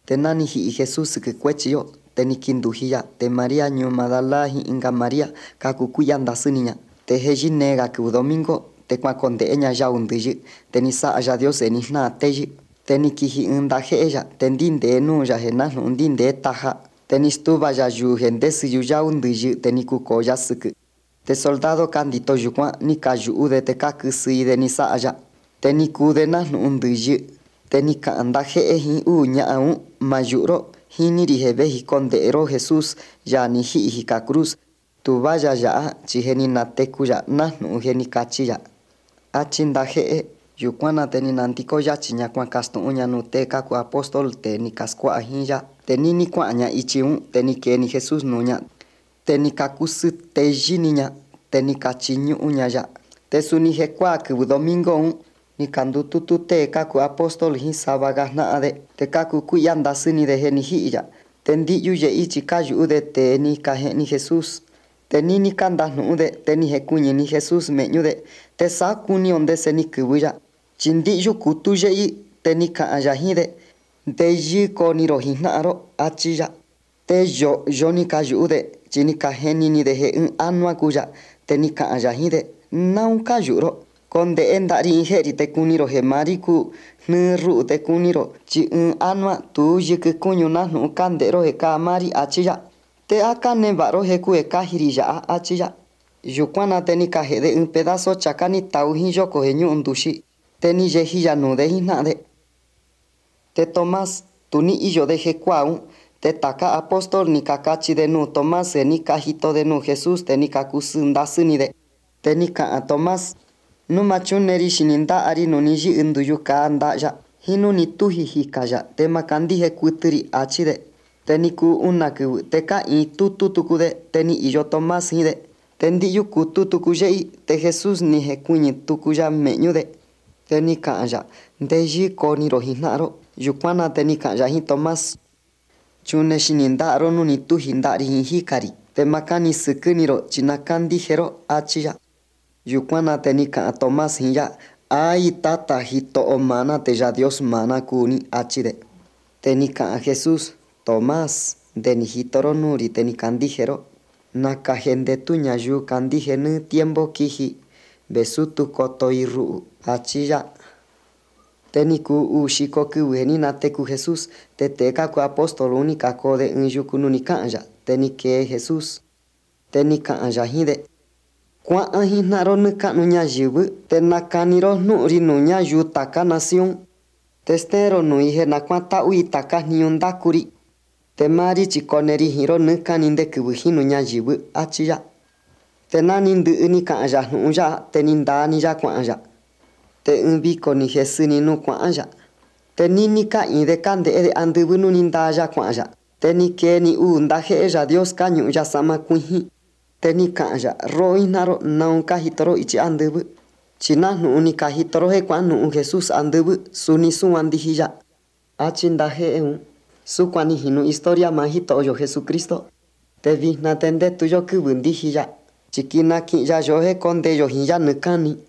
te nani hi'i Jesús sɨkɨ kuechi yo, te ni kinduji ya, te María ñuu Magdala ji inka María kaku kui'ya ndasɨni ña. Te je yinega kɨvɨ domingo te kuankonde'eña yau ndɨyɨ, te ni sa'a Yá Dios ni jnaa teyɨ, te ni kiji ɨɨn ndaje'e ya, te ndindee nuu ya je najnu'u ndindee taja, te ni stuva ya yuu je ndesɨ yau ndɨyɨ, te ni kukoo ya sɨkɨ. Te soldado ka ndito yukuan ni ka yu'ude te ka kɨsɨide ni sa'a ya, te ni kuude najnu'u ndɨyɨ, te ni ka'an ndaje'e jin uu ña'an mayu'ro jiniri je vejiko nde'ero Jesús ya ni ji'i jika cruz, tuva ya ya'a chi je ni nateku ya najnu'u je ni kachi ya. Achi ndaje'e yukuan na te ni nandiko yachiña kuan kastu'unña nuu tee kaku apóstol te ni ka skua'a jin ya. Te nini kua'anña ichi te ni keeni Jesús nuuña, te ni ka kusɨ teyɨniña, te ni ka chiñu'uña ya. Te suni jekua'a kɨvɨ domingo ni ka ndututu tee kaku apóstol jin savaga jna'ade, te kaku kui'ya ndasɨnide je ni ji'i ya. Te ndi'yu ye'ichi ka yu'ude te ni ka je'ni Jesús, te nini ka ndajnu'ude te ni jekuɨñɨ Jesús me'ñude, te saa kunio ndese ni kɨvɨ ya, chi ndi'yu kutu ye'i te ni ka'an ya jinde, ndeyɨ koniro jin jna'aro, achi ya. Te yo ni ka yu'ude chi ni ka jeninide je ɨɨn anua kuu ya, te ni ka'an ya jinde, naun ka yu'uro, konde'e nda'ri in je'ri te kuniro je mari ku jnɨɨ ru'u te kuniro, chi ɨɨn anua tu yɨkɨ kuñu najnu'u ka nde'ero je kaa mari, achi ya. Te a ka neva'aro je ku kajiri ya'a, achi ya. Yukuan na te ni ka je'de ɨɨn pedazo chaka ni tau jin yoko je ñu'u nduxi, te ni yeji ya nuude jin jna'ade. Te Tomás tu ni iyode jekuaa te taka apóstol ni ka kachide nuu Tomás je ni ka jitode nuu Jesús te ni ka kusɨ ndasɨnide, te ni ka'an Tomás, numa chuneri xini nda'ari nu ni yɨ'ɨ nduyu kaa nda'ya, jin nu ni tuji jika ya te ma kandije kuɨtɨri, achide. Te ni kuu una kɨvɨ te ka iin tutu tukude, te ni iyo Tomás jinde, te ndi'yu kutu tuku ye'i, te Jesús ni jekuɨñɨ tuku ya me'ñude, te ni ka'an ya, ndeyɨ koniro jin jna'aro. Yukuan na te ni ka'an ya jin Tomás, chune xini nda'aro nu ni tuji nda'ri jin jikari, te ma kani sɨkɨniro chi na kandijero, achi ya. Yukuan na te ni ka'an Tomás jin ya, ai tata, jito'o mana te Yá Dios mana kuuni, achide. Te ni ka'an Jesús, Tomás, nde ni jitoro nuuri te ni kandijero, nakaje ndetu ñayuu kandije nɨɨ tiempo kiji vesutu kotoi ru'u, achi ya. Te ni kuu xiko kɨvɨ je ni nateku Jesús, te tee kaku apóstol ni ka koode ɨɨn yuku nu ni ka'an ya, te ni kee Jesús, te ni ka'an ya jinde, kua'an jin jna'aro nɨɨ ka'nu ñayɨvɨ te nakaniro jnu'uri nuu ñayuu taka nación, te steero nui je na kua'an ta'ui taka jniñu ndakuri, te mari chi koneri jinro nɨɨ kani nde kɨvɨ jinu ñayɨvɨ, achi ya. Te nani ndɨ'ɨ ni ka'an ya jnu'un ya, te ni ndaani ya kua'an ya, te ɨɨn viko ni jesɨni nu kua'an ya, te nini ka iinde ka nde'ede andɨvɨ nu ni ndaa ya kua'an ya, te ni keeni uu ndaje'e Yá Dios ka ñu'u ya sa'ma kuijin, te ni ka'an ya, ro'o jin jna'aro naun ka jitoro ichi andɨvɨ, chi najnu'u ni ka jitoro je kua'an nu'u Jesús andɨvɨ, suni su'an ndiji ya. Achi ndaje'e sukuan ni jinu historia ma jito'oyo Jesucristo, te vijna te ndetuyo kɨvɨ ndiji ya, chi kinaki'in ya yo je kondeyo jin ya nɨɨ kani.